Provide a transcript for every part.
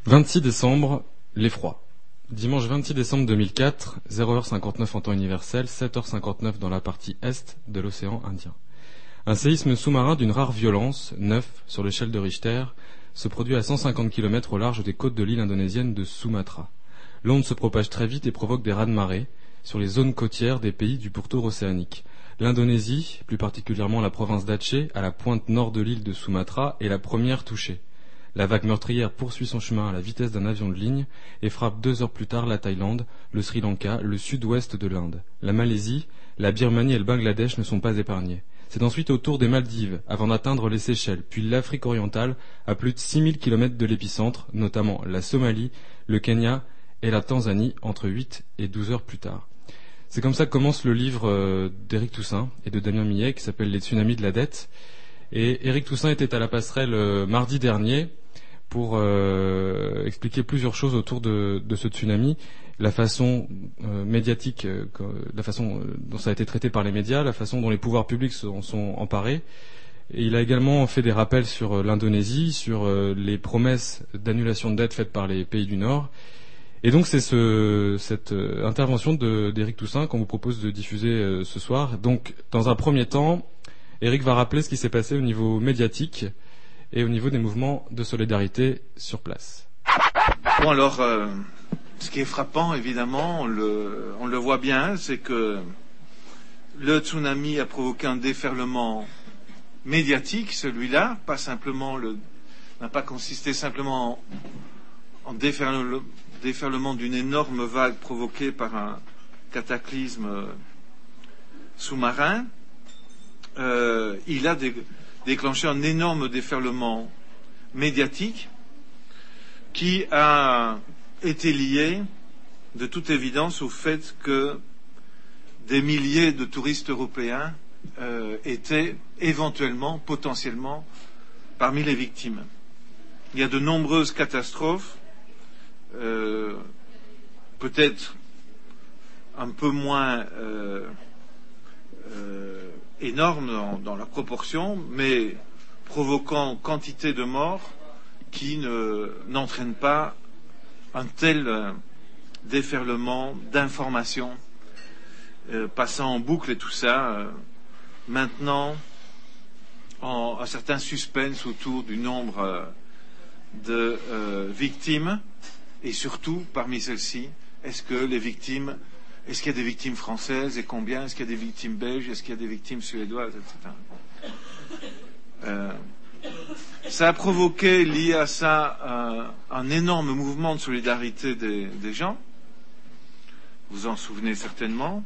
26 décembre, l'effroi. Dimanche 26 décembre 2004, 0h59 en temps universel, 7h59 dans la partie est de l'océan Indien. Un séisme sous-marin d'une rare violence, 9 sur l'échelle de Richter, se produit à 150 km au large des côtes de l'île indonésienne de Sumatra. L'onde se propage très vite et provoque des raz-de-marée sur les zones côtières des pays du pourtour océanique. L'Indonésie, plus particulièrement la province d'Aceh, à la pointe nord de l'île de Sumatra, est la première touchée. La vague meurtrière poursuit son chemin à la vitesse d'un avion de ligne et frappe 2 heures plus tard la Thaïlande, le Sri Lanka, le sud-ouest de l'Inde. La Malaisie, la Birmanie et le Bangladesh ne sont pas épargnés. C'est ensuite au tour des Maldives, avant d'atteindre les Seychelles, puis l'Afrique orientale, à plus de 6000 km de l'épicentre, notamment la Somalie, le Kenya et la Tanzanie, entre 8 et 12 heures plus tard. C'est comme ça que commence le livre d'Éric Toussaint et de Damien Millet, qui s'appelle Les tsunamis de la dette. Et Éric Toussaint était à la passerelle mardi dernier pour expliquer plusieurs choses autour de ce tsunami, la façon médiatique, la façon dont ça a été traité par les médias, la façon dont les pouvoirs publics sont emparés. Et il a également fait des rappels sur l'Indonésie, sur les promesses d'annulation de dettes faites par les pays du Nord. Et donc c'est cette intervention d'Éric Toussaint qu'on vous propose de diffuser ce soir. Donc dans un premier temps, Éric va rappeler ce qui s'est passé au niveau médiatique et au niveau des mouvements de solidarité sur place. Bon alors, ce qui est frappant évidemment, on le voit bien, c'est que le tsunami a provoqué un déferlement médiatique, celui-là, n'a pas consisté simplement en déferlement d'une énorme vague provoquée par un cataclysme sous-marin. Il a déclenché un énorme déferlement médiatique qui a été lié de toute évidence au fait que des milliers de touristes européens étaient éventuellement, potentiellement, parmi les victimes. Il y a de nombreuses catastrophes, peut-être un peu moins énormes dans la proportion, mais provoquant quantité de morts qui n'entraînent pas un tel déferlement d'informations passant en boucle et tout ça, maintenant un certain suspense autour du nombre de victimes et surtout parmi celles-ci, est-ce qu'il y a des victimes françaises et combien? Est-ce qu'il y a des victimes belges? Est-ce qu'il y a des victimes suédoises, etc. Ça a provoqué, lié à ça, un énorme mouvement de solidarité des gens. Vous en souvenez certainement.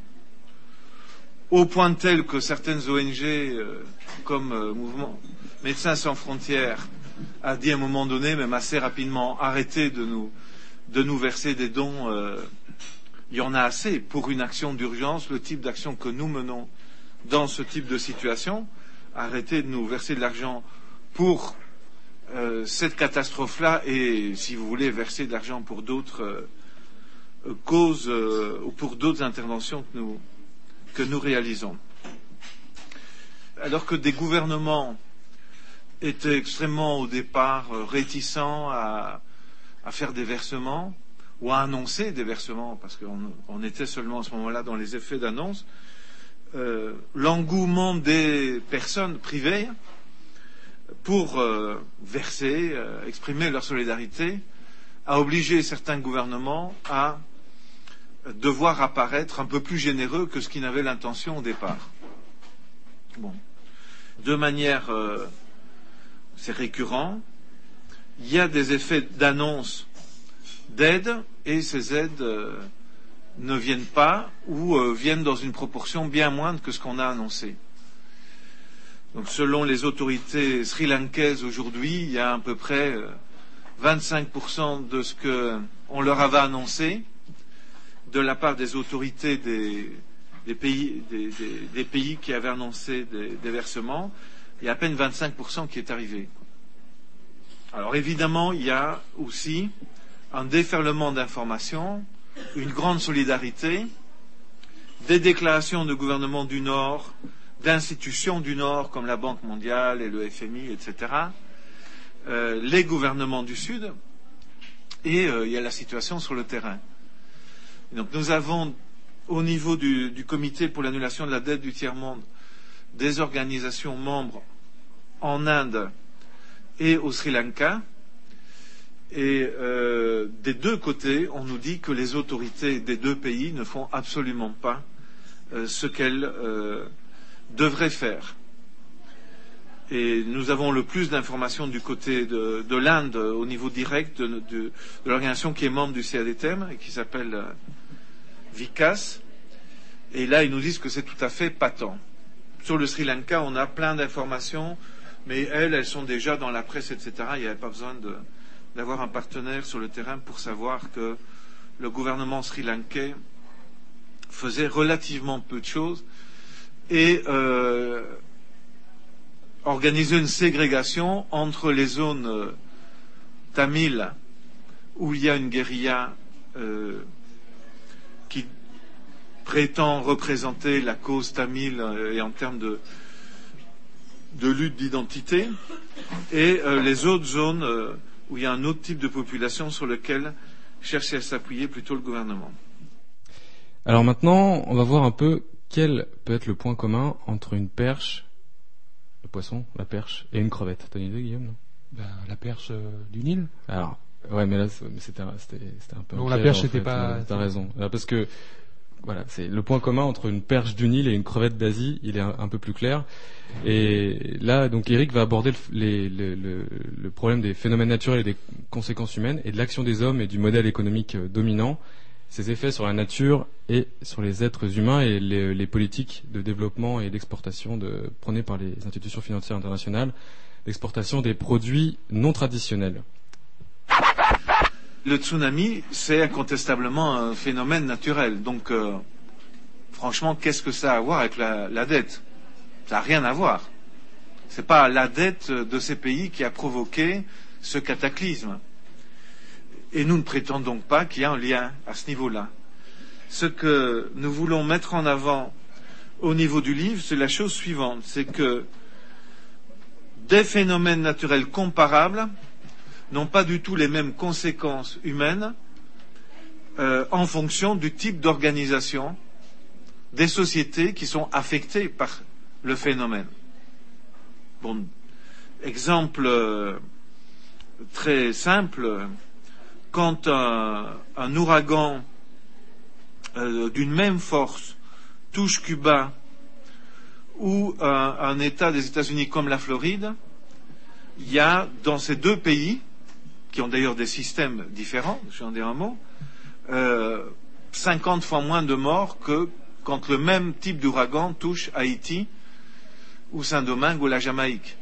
Au point tel que certaines ONG, comme Mouvement Médecins sans frontières, a dit à un moment donné, même assez rapidement, arrêtez de nous verser des dons. Il y en a assez pour une action d'urgence, le type d'action que nous menons dans ce type de situation. Arrêtez de nous verser de l'argent pour cette catastrophe-là et, si vous voulez, verser de l'argent pour d'autres causes ou pour d'autres interventions que nous réalisons. Alors que des gouvernements étaient extrêmement, au départ, réticents à faire des versements, ou à annoncer des versements, parce qu'on était seulement à ce moment-là dans les effets d'annonce, l'engouement des personnes privées pour verser, exprimer leur solidarité, a obligé certains gouvernements à devoir apparaître un peu plus généreux que ce qu'ils n'avaient l'intention au départ. Bon. De manière, c'est récurrent, il y a des effets d'annonce d'aide et ces aides ne viennent pas ou viennent dans une proportion bien moindre que ce qu'on a annoncé. Donc, selon les autorités sri-lankaises aujourd'hui, il y a à peu près 25% de ce qu'on leur avait annoncé de la part des autorités des pays qui avaient annoncé des versements. Il y a à peine 25% qui est arrivé. Alors évidemment, il y a aussi un déferlement d'informations, une grande solidarité, des déclarations de gouvernements du Nord, d'institutions du Nord comme la Banque mondiale et le FMI, etc., les gouvernements du Sud, et il y a la situation sur le terrain. Et donc nous avons au niveau du comité pour l'annulation de la dette du tiers-monde des organisations membres en Inde et au Sri Lanka. Et des deux côtés, on nous dit que les autorités des deux pays ne font absolument pas ce qu'elles devraient faire. Et nous avons le plus d'informations du côté de l'Inde au niveau direct de l'organisation qui est membre du CADTM et qui s'appelle Vikas. Et là, ils nous disent que c'est tout à fait patent. Sur le Sri Lanka, on a plein d'informations, mais elles sont déjà dans la presse, etc. Il n'y avait pas besoin d'avoir un partenaire sur le terrain pour savoir que le gouvernement sri-lankais faisait relativement peu de choses et organisait une ségrégation entre les zones tamiles où il y a une guérilla qui prétend représenter la cause tamile et en termes de lutte d'identité, et les autres zones où il y a un autre type de population sur lequel cherche à s'appuyer plutôt le gouvernement. Alors maintenant, on va voir un peu quel peut être le point commun entre une perche, le poisson, la perche, et une crevette. T'as une idée, Guillaume, non? La perche du Nil. Alors, ouais, mais là, c'était un peu... Non, la perche, c'était pas... T'as raison. Alors, parce que, voilà, c'est le point commun entre une perche du Nil et une crevette d'Asie, il est un peu plus clair. Et là, donc, Eric va aborder le problème des phénomènes naturels et des conséquences humaines, et de l'action des hommes et du modèle économique dominant, ses effets sur la nature et sur les êtres humains et les politiques de développement et d'exportation prônées par les institutions financières internationales, l'exportation des produits non traditionnels. Le tsunami, c'est incontestablement un phénomène naturel. Donc, franchement, qu'est-ce que ça a à voir avec la dette? Ça n'a rien à voir. Ce n'est pas la dette de ces pays qui a provoqué ce cataclysme. Et nous ne prétendons pas qu'il y a un lien à ce niveau-là. Ce que nous voulons mettre en avant au niveau du livre, c'est la chose suivante, c'est que des phénomènes naturels comparables n'ont pas du tout les mêmes conséquences humaines en fonction du type d'organisation des sociétés qui sont affectées par le phénomène. Bon, exemple très simple, quand un ouragan d'une même force touche Cuba ou un État des États-Unis comme la Floride, il y a dans ces deux pays, qui ont d'ailleurs des systèmes différents, je vais en dire un mot, 50 fois moins de morts que quand le même type d'ouragan touche Haïti ou Saint-Domingue ou la Jamaïque.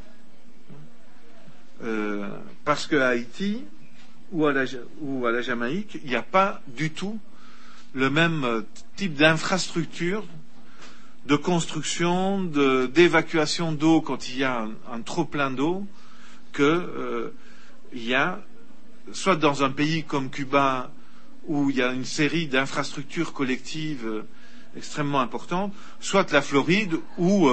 Parce qu'à Haïti ou à la Jamaïque, il n'y a pas du tout le même type d'infrastructure, de construction, d'évacuation d'eau quand il y a un trop plein d'eau, que il y a soit dans un pays comme Cuba où il y a une série d'infrastructures collectives extrêmement importantes, soit la Floride où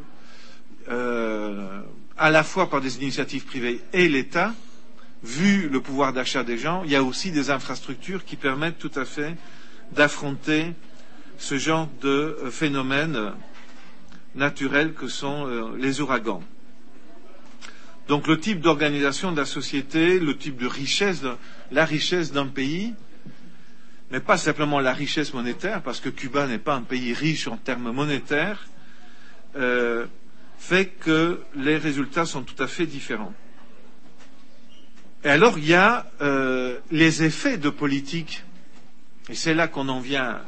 à la fois par des initiatives privées et l'État, vu le pouvoir d'achat des gens, il y a aussi des infrastructures qui permettent tout à fait d'affronter ce genre de phénomènes naturels que sont les ouragans. Donc le type d'organisation de la société, le type de richesse, la richesse d'un pays, mais pas simplement la richesse monétaire, parce que Cuba n'est pas un pays riche en termes monétaires, fait que les résultats sont tout à fait différents. Et alors il y a les effets de politique, et c'est là qu'on en vient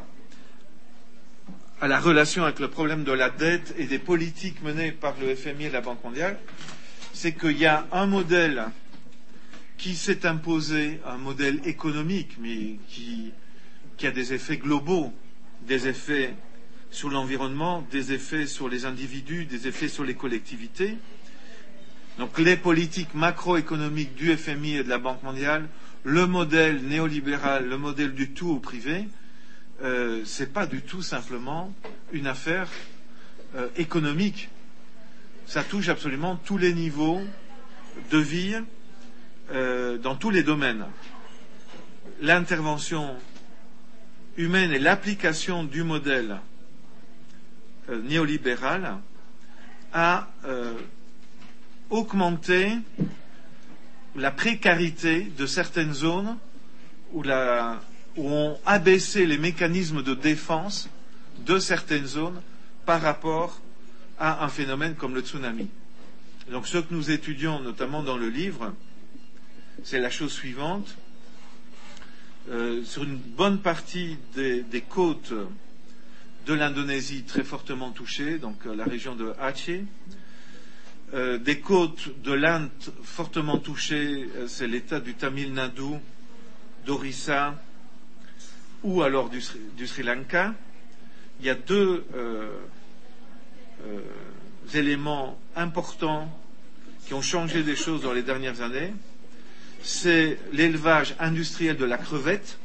à la relation avec le problème de la dette et des politiques menées par le FMI et la Banque mondiale, c'est qu'il y a un modèle qui s'est imposé, un modèle économique, mais qui a des effets globaux, des effets sur l'environnement, des effets sur les individus, des effets sur les collectivités. Donc les politiques macroéconomiques du FMI et de la Banque mondiale, le modèle néolibéral, le modèle du tout au privé, c'est pas du tout simplement une affaire économique. Ça touche absolument tous les niveaux de vie dans tous les domaines. l'intervention humaine et l'application du modèle néolibéral a augmenté la précarité de certaines zones où ont abaissé les mécanismes de défense de certaines zones par rapport à un phénomène comme le tsunami. Donc ce que nous étudions notamment dans le livre, c'est la chose suivante. Sur une bonne partie des côtes de l'Indonésie très fortement touchées, donc la région de Aceh, des côtes de l'Inde fortement touchées, c'est l'état du Tamil Nadu, d'Orissa ou alors du Sri Lanka. Il y a deux éléments importants qui ont changé des choses dans les dernières années. C'est l'élevage industriel de la crevette.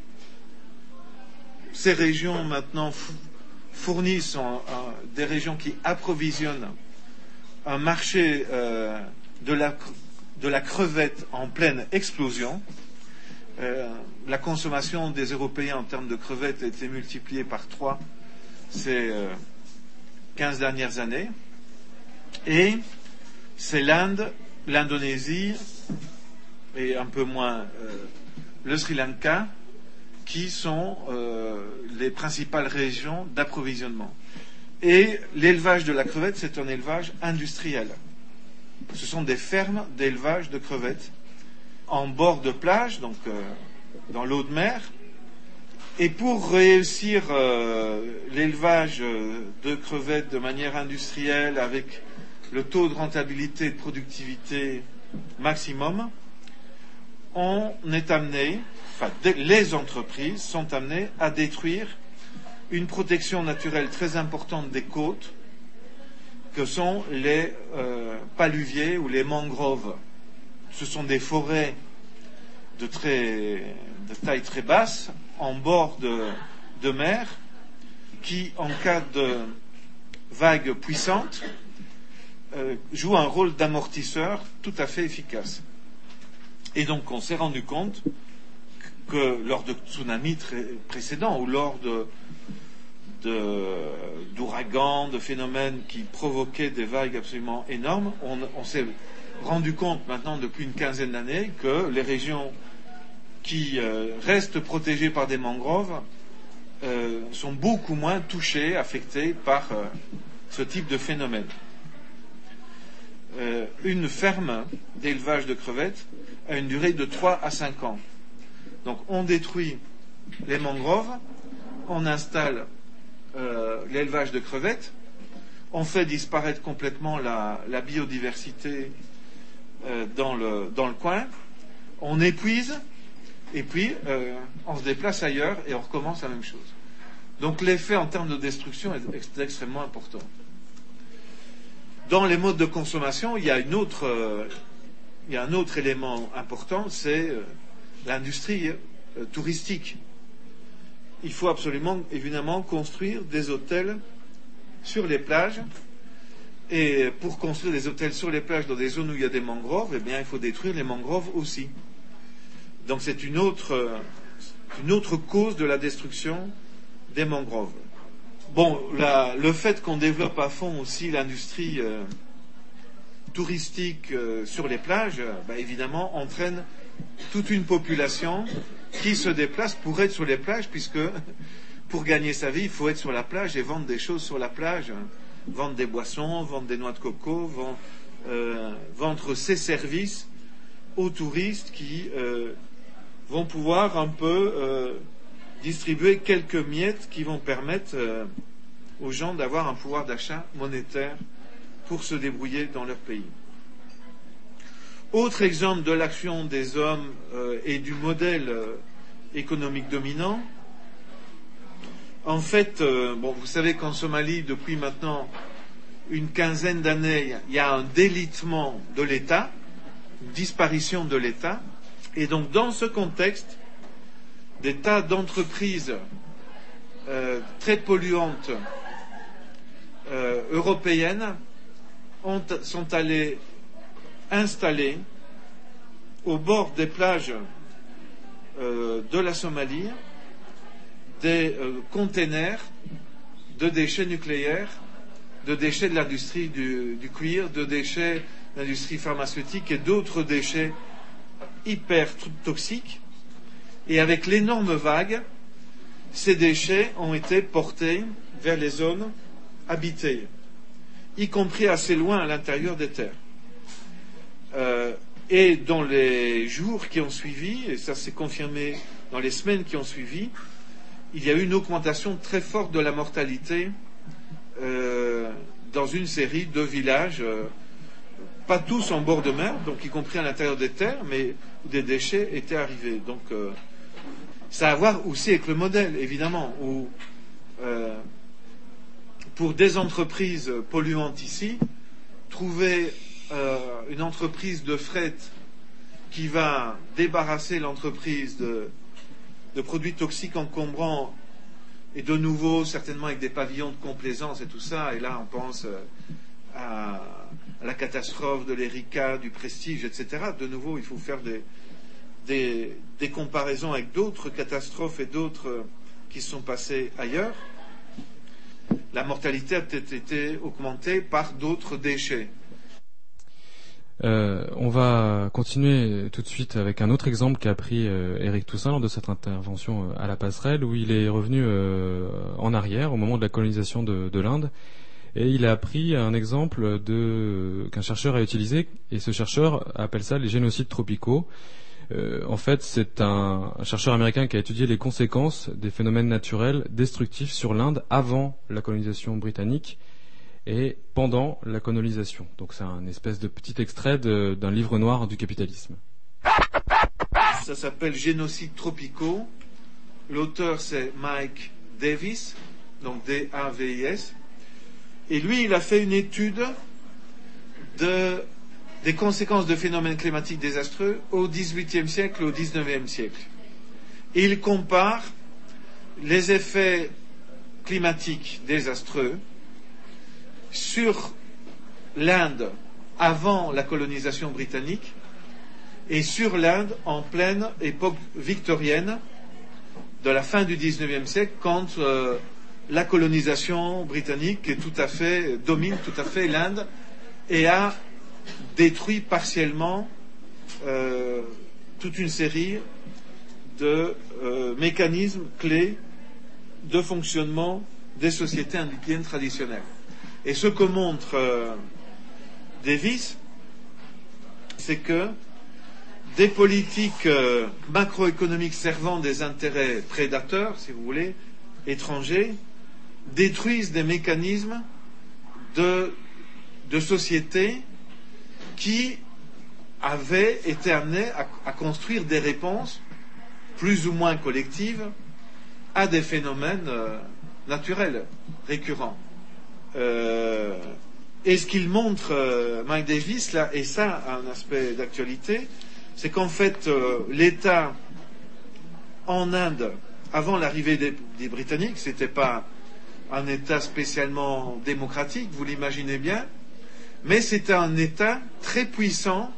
Ces régions maintenant fournissent des régions qui approvisionnent un marché de la crevette en pleine explosion. La consommation des Européens en termes de crevettes a été multipliée par 3 ces 15 dernières années. Et c'est l'Inde, l'Indonésie et un peu moins le Sri Lanka qui sont les principales régions d'approvisionnement. Et l'élevage de la crevette, c'est un élevage industriel. Ce sont des fermes d'élevage de crevettes en bord de plage, donc dans l'eau de mer. Et pour réussir l'élevage de crevettes de manière industrielle avec le taux de rentabilité et de productivité maximum, on est amené, les entreprises sont amenées à détruire une protection naturelle très importante des côtes que sont les paluviers ou les mangroves. Ce sont des forêts de taille très basse en bord de mer qui, en cas de vagues puissantes, jouent un rôle d'amortisseur tout à fait efficace. Et donc on s'est rendu compte que lors de tsunamis précédents ou lors d'ouragans, de phénomènes qui provoquaient des vagues absolument énormes, on s'est rendu compte maintenant depuis une quinzaine d'années que les régions qui restent protégées par des mangroves sont beaucoup moins touchées, affectées par ce type de phénomène. Une ferme d'élevage de crevettes a une durée de 3 à 5 ans. Donc on détruit les mangroves, on installe l'élevage de crevettes, on fait disparaître complètement la biodiversité dans le coin, on épuise, et puis on se déplace ailleurs et on recommence la même chose. Donc l'effet en termes de destruction est extrêmement important. Dans les modes de consommation, il y a un autre élément important, c'est l'industrie touristique. Il faut absolument, évidemment, construire des hôtels sur les plages. Et pour construire des hôtels sur les plages dans des zones où il y a des mangroves, eh bien, il faut détruire les mangroves aussi. Donc c'est une autre cause de la destruction des mangroves. Bon, le fait qu'on développe à fond aussi l'industrie touristique sur les plages, évidemment, entraîne toute une population qui se déplace pour être sur les plages, puisque pour gagner sa vie, il faut être sur la plage et vendre des choses sur la plage. Vendre des boissons, vendre des noix de coco, vendre ses services aux touristes qui vont pouvoir un peu distribuer quelques miettes qui vont permettre aux gens d'avoir un pouvoir d'achat monétaire pour se débrouiller dans leur pays. Autre exemple de l'action des hommes et du modèle économique dominant. En fait, vous savez qu'en Somalie, depuis maintenant une quinzaine d'années, il y a un délitement de l'État, une disparition de l'État. Et donc, dans ce contexte, des tas d'entreprises très polluantes européennes sont allées installer au bord des plages de la Somalie des containers de déchets nucléaires, de déchets de l'industrie du cuir, de déchets de l'industrie pharmaceutique et d'autres déchets hyper toxiques. Et avec l'énorme vague, ces déchets ont été portés vers les zones habitées, y compris assez loin à l'intérieur des terres. Et dans les jours qui ont suivi, et ça s'est confirmé dans les semaines qui ont suivi, il y a eu une augmentation très forte de la mortalité dans une série de villages, pas tous en bord de mer, donc y compris à l'intérieur des terres, mais où des déchets étaient arrivés. Donc ça a à voir aussi avec le modèle, évidemment, où pour des entreprises polluantes ici, trouver une entreprise de fret qui va débarrasser l'entreprise de produits toxiques encombrants et de nouveau certainement avec des pavillons de complaisance et tout ça, et là on pense à la catastrophe de l'Erika, du Prestige, etc. De nouveau il faut faire des comparaisons avec d'autres catastrophes et d'autres qui se sont passées ailleurs. La mortalité a peut-être été augmentée par d'autres déchets. On va continuer tout de suite avec un autre exemple qu'a pris Éric Toussaint lors de cette intervention à la passerelle, où il est revenu en arrière au moment de la colonisation de l'Inde, et il a pris un exemple qu'un chercheur a utilisé, et ce chercheur appelle ça les génocides tropicaux. En fait, c'est un chercheur américain qui a étudié les conséquences des phénomènes naturels destructifs sur l'Inde avant la colonisation britannique et pendant la colonisation. Donc c'est un espèce de petit extrait d'un livre noir du capitalisme. Ça s'appelle Génocides tropicaux. L'auteur c'est Mike Davis, donc D-A-V-I-S. Et lui, il a fait une étude des conséquences de phénomènes climatiques désastreux au XVIIIe siècle et au XIXe siècle. Et il compare les effets climatiques désastreux sur l'Inde avant la colonisation britannique et sur l'Inde en pleine époque victorienne de la fin du XIXe siècle, quand la colonisation britannique domine tout à fait l'Inde et a détruit partiellement toute une série de mécanismes clés de fonctionnement des sociétés indiennes traditionnelles. Et ce que montre Davis, c'est que des politiques macroéconomiques servant des intérêts prédateurs, si vous voulez, étrangers, détruisent des mécanismes de sociétés qui avaient été amenés à construire des réponses plus ou moins collectives à des phénomènes naturels récurrents. Et ce qu'il montre, Mike Davis, là, et ça un aspect d'actualité, c'est qu'en fait l'État en Inde, avant l'arrivée des Britanniques, c'était pas un État spécialement démocratique, vous l'imaginez bien, mais c'était un État très puissant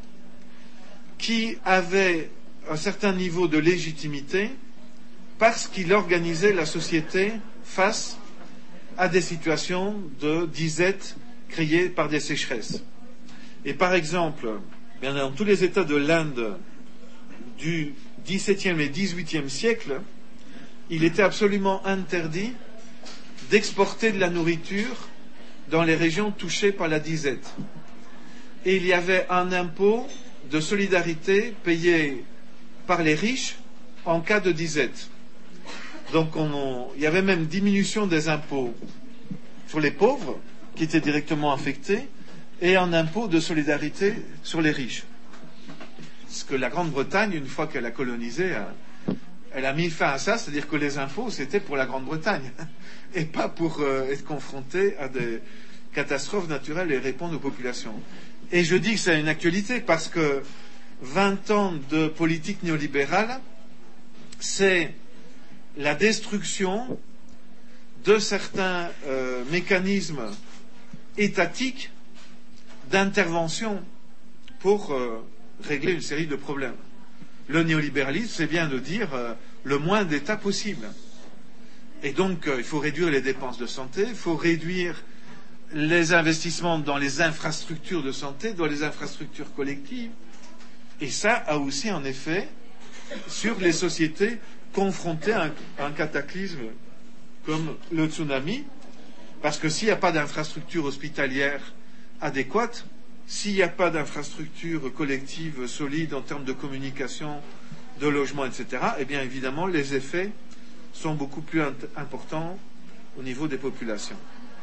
qui avait un certain niveau de légitimité parce qu'il organisait la société face à des situations de disette créées par des sécheresses. Et par exemple, dans tous les États de l'Inde du XVIIe et XVIIIe siècle, il était absolument interdit d'exporter de la nourriture dans les régions touchées par la disette. Et il y avait un impôt de solidarité payé par les riches en cas de disette. Donc il y avait même diminution des impôts sur les pauvres qui étaient directement affectés et un impôt de solidarité sur les riches. Ce que la Grande-Bretagne, une fois qu'elle a colonisé, elle a mis fin à ça, c'est-à-dire que les impôts c'était pour la Grande-Bretagne et pas pour être confronté à des catastrophes naturelles et répondre aux populations. Et je dis que c'est une actualité parce que 20 ans de politique néolibérale, c'est la destruction de certains mécanismes étatiques d'intervention pour régler une série de problèmes. le néolibéralisme, c'est bien de dire le moins d'État possible. Et donc, il faut réduire les dépenses de santé, il faut réduire les investissements dans les infrastructures de santé, dans les infrastructures collectives. Et ça a aussi un effet sur les sociétés confrontées à un cataclysme comme le tsunami, parce que s'il n'y a pas d'infrastructure hospitalière adéquate, s'il n'y a pas d'infrastructure collective solide en termes de communication, de logement, etc., eh bien évidemment les effets sont beaucoup plus importants au niveau des populations.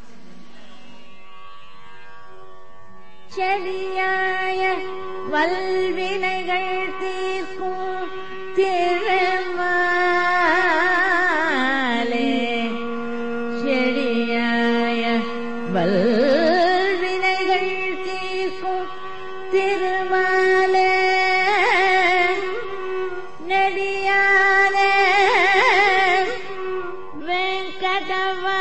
செடியாய வல்வினைகள் தீர்க்கும் திருமாலே செடியாய வல்வினைகள் தீர்க்கும் திருமாலே நெடியாலே வெங்கடவா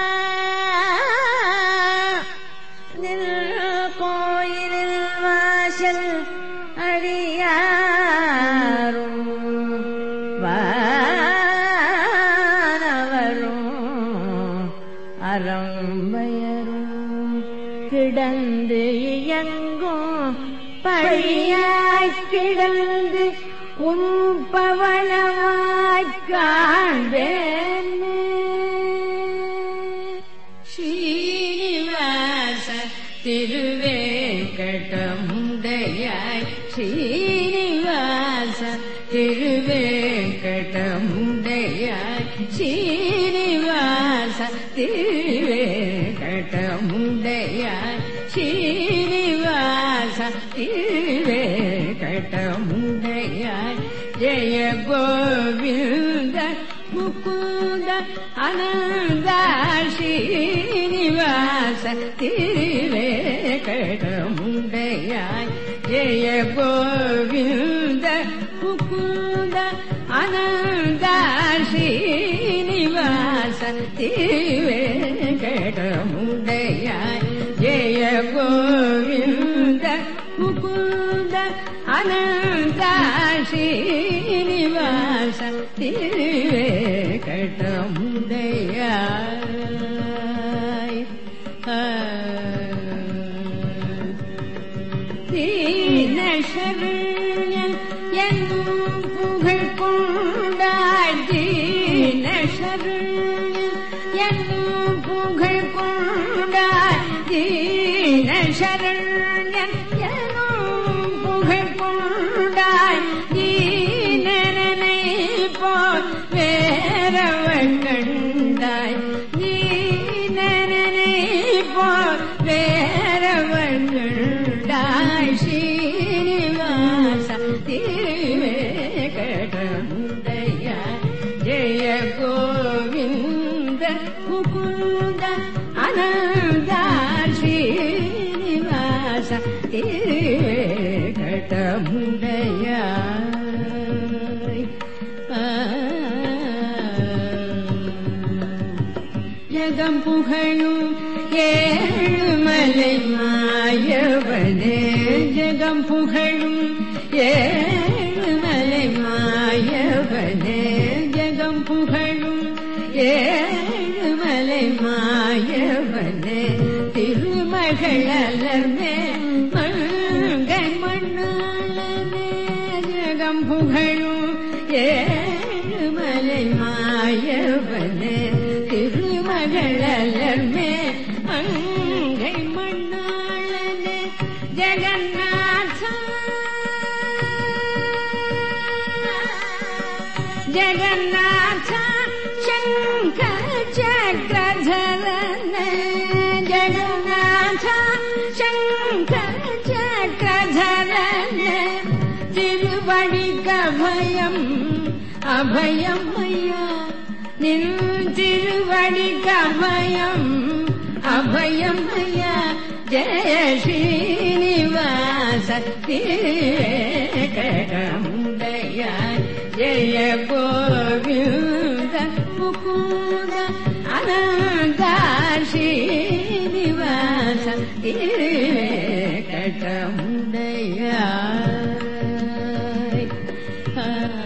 கிடந்து இயங்கும் பழியாய்க் கிடந்து உண்பவனமாய்க் காண்பேன் ஸ்ரீனிவாச திருவேங்கடமுடையாய் ஸ்ரீனிவாச திருவேங்கடமுடையாய் ஸ்ரீனிவாச திருவேங்கடமுடையாய் ஸ்ரீனிவாச திருவேங்கடமுடையாய் ஜெய கோவிந்த முகுந்த அனந்த ஸ்ரீனிவாச திருவேங்கடமுடையாய் ஜெய கோவிந்த முகுந்த அனந்த ஸ்ரீனிவாச திருவேங்கடமுடையாய் ஜெய கோவிந்த முகுந்த அனந்த ஸ்ரீனிவாச திருவேங்கடமுடையாய் தீனசரண்யன் என்னும் புகழ் கொண்டாய் தீனசரண்யன் என்னும் புகழ் கொண்டாய் தீனசரண்யன் என்னும் புகழ் கொண்டாய் தீனனை போல் வேறவள் கண்டாய் தீனனை போல் வேறவள் கண்டாய் ஸ்ரீனிவாச திருவேங்கடமுடையாய் ஜெய கோவிந்த முகுந்த அனந்த ஸ்ரீனிவாச திருவேங்கடமுடையாய் ஜகம் புகழும் ஏழுமலை மாயவனே ஜகம் புகழும் ஏழுமலை மாயவனே ஜகம் புகழும் ஏழுமலை மாயவனே திருமகளர்மே மங்கை மண்ணாளனே ஜகம் புகழும் ஏழுமலை மாயவனே திருமகளர்மே மங்கை மண்ணாளனே ஜெகநாத ஜெகநாத சங்கர சக்கரதரனே ஜெகநாத சங்கர சக்கரதரனே திருவடிக்கபயம் அபயம் ஐயா நின் திருவடிக்கபயம் அபயம் ஐயா ஜெய ஸ்ரீனிவாச திருவேங்கடமுடையாய் ஜெய கோவிந்த முகுந்த அனந்த ஸ்ரீனிவாச திருவேங்கடமுடையாய்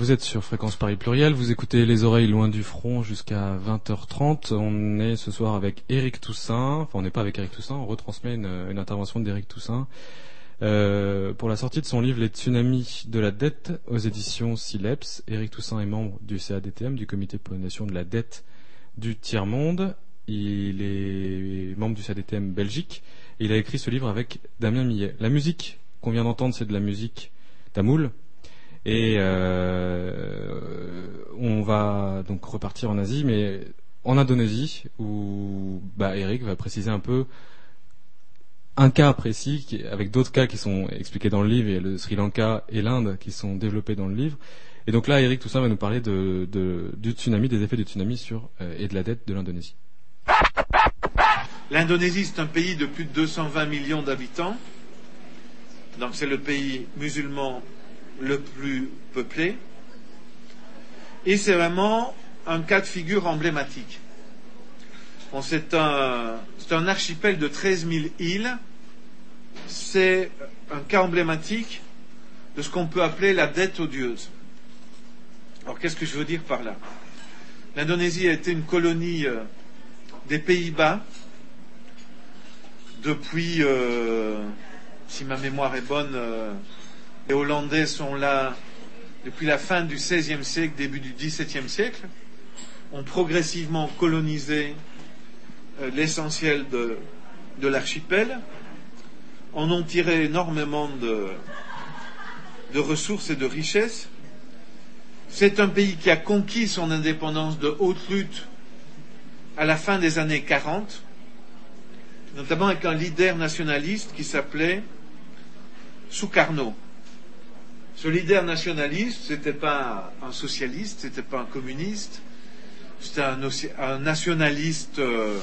Vous êtes sur Fréquence Paris Pluriel, vous écoutez Les Oreilles Loin du Front jusqu'à 20h30. On est ce soir avec Éric Toussaint, enfin on n'est pas avec Éric Toussaint, on retransmet une intervention d'Éric Toussaint pour la sortie de son livre Les tsunamis de la dette aux éditions Sileps. Éric Toussaint est membre du CADTM, du Comité pour la nation de la dette du tiers-monde. Il est membre du CADTM Belgique et il a écrit ce livre avec Damien Millet. La musique qu'on vient d'entendre, c'est de la musique tamoule. Et on va donc repartir en Asie, mais en Indonésie, où Eric va préciser un peu un cas précis, avec d'autres cas qui sont expliqués dans le livre, et le Sri Lanka et l'Inde qui sont développés dans le livre. Et donc là, Éric Toussaint va nous parler du tsunami, des effets du tsunami et de la dette de l'Indonésie. L'Indonésie, c'est un pays de plus de 220 millions d'habitants. Donc c'est le pays musulman le plus peuplé, et c'est vraiment un cas de figure emblématique. Bon, c'est un archipel de 13 000 îles. C'est un cas emblématique de ce qu'on peut appeler la dette odieuse. Alors qu'est-ce que je veux dire par là? L'Indonésie a été une colonie des Pays-Bas depuis, si ma mémoire est bonne, les Hollandais sont là depuis la fin du XVIe siècle, début du XVIIe siècle, ont progressivement colonisé l'essentiel de l'archipel, en ont tiré énormément de ressources et de richesses. C'est un pays qui a conquis son indépendance de haute lutte à la fin des années 40, notamment avec un leader nationaliste qui s'appelait Sukarno. Ce leader nationaliste, c'était pas un socialiste, c'était pas un communiste, c'était un nationaliste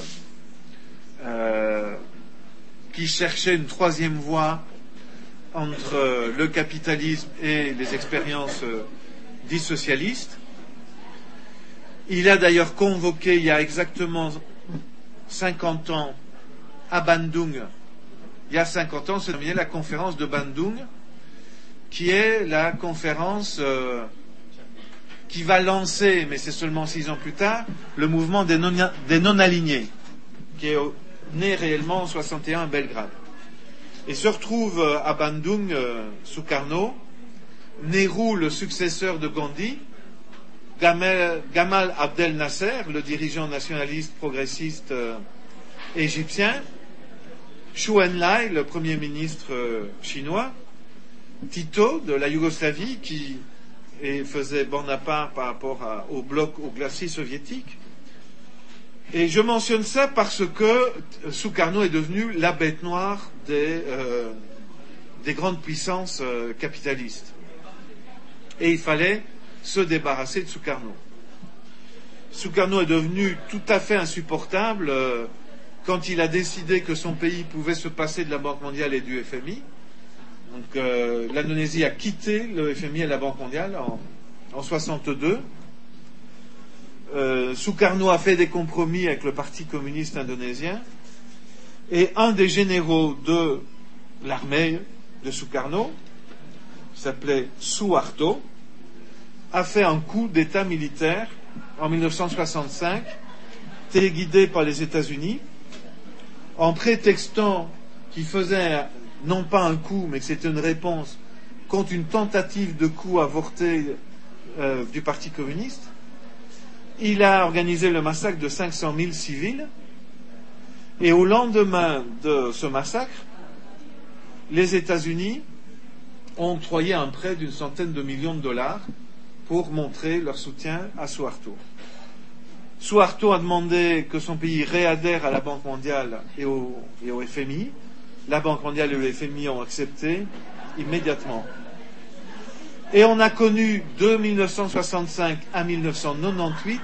qui cherchait une troisième voie entre le capitalisme et les expériences dites socialistes. Il a d'ailleurs convoqué, il y a exactement 50 ans, à Bandung, il y a 50 ans, c'est terminé la conférence de Bandung, qui est la conférence qui va lancer, mais c'est seulement 6 ans plus tard, le mouvement des non-alignés, qui est né réellement en 61 à Belgrade. Et se retrouve à Bandung, Sukarno, Nehru, le successeur de Gandhi, Gamal Abdel Nasser, le dirigeant nationaliste progressiste égyptien, Chou Enlai, le premier ministre chinois, Tito de la Yougoslavie qui faisait Bonaparte par rapport au bloc, au glacier soviétique. Et je mentionne ça parce que Sukarno est devenu la bête noire des grandes puissances capitalistes. Et il fallait se débarrasser de Sukarno. Sukarno est devenu tout à fait insupportable quand il a décidé que son pays pouvait se passer de la Banque mondiale et du FMI. Donc l'Indonésie a quitté le FMI et la Banque mondiale en 62. Sukarno a fait des compromis avec le Parti communiste indonésien, et un des généraux de l'armée de Sukarno, qui s'appelait Suharto, a fait un coup d'État militaire en 1965, téléguidé par les États-Unis, en prétextant qu'il faisait non pas un coup, mais que c'était une réponse contre une tentative de coup avorté du Parti communiste. Il a organisé le massacre de 500 000 civils, et au lendemain de ce massacre, les États-Unis ont octroyé un prêt d'une centaine de millions de dollars pour montrer leur soutien à Suharto. Suharto a demandé que son pays réadhère à la Banque mondiale et au FMI. La Banque mondiale et le FMI ont accepté immédiatement. Et on a connu de 1965 à 1998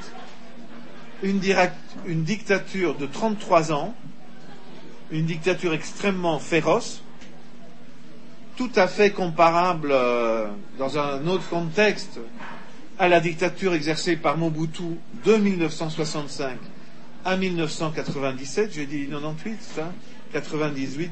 une dictature de 33 ans, une dictature extrêmement féroce, tout à fait comparable dans un autre contexte à la dictature exercée par Mobutu de 1965 à 1997. J'ai dit 98, ça, 98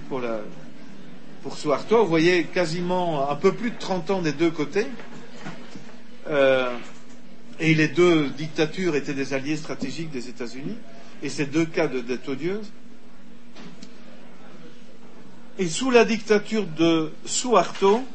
pour Suharto. Vous voyez quasiment un peu plus de 30 ans des deux côtés. Et les deux dictatures étaient des alliés stratégiques des États-Unis. Et ces deux cas de dette odieuse. Et sous la dictature de Suharto,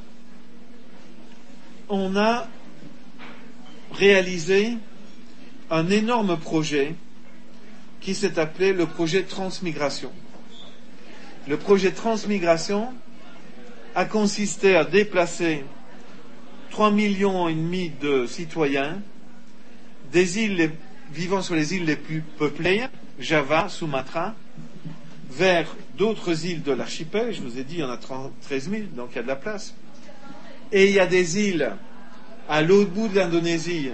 on a réalisé un énorme projet qui s'est appelé le projet Transmigration. Le projet Transmigration a consisté à déplacer 3,5 millions de citoyens des îles vivant sur les îles les plus peuplées, Java, Sumatra, vers d'autres îles de l'archipel. Je vous ai dit, il y en a 13 000, donc il y a de la place. Et il y a des îles à l'autre bout de l'Indonésie,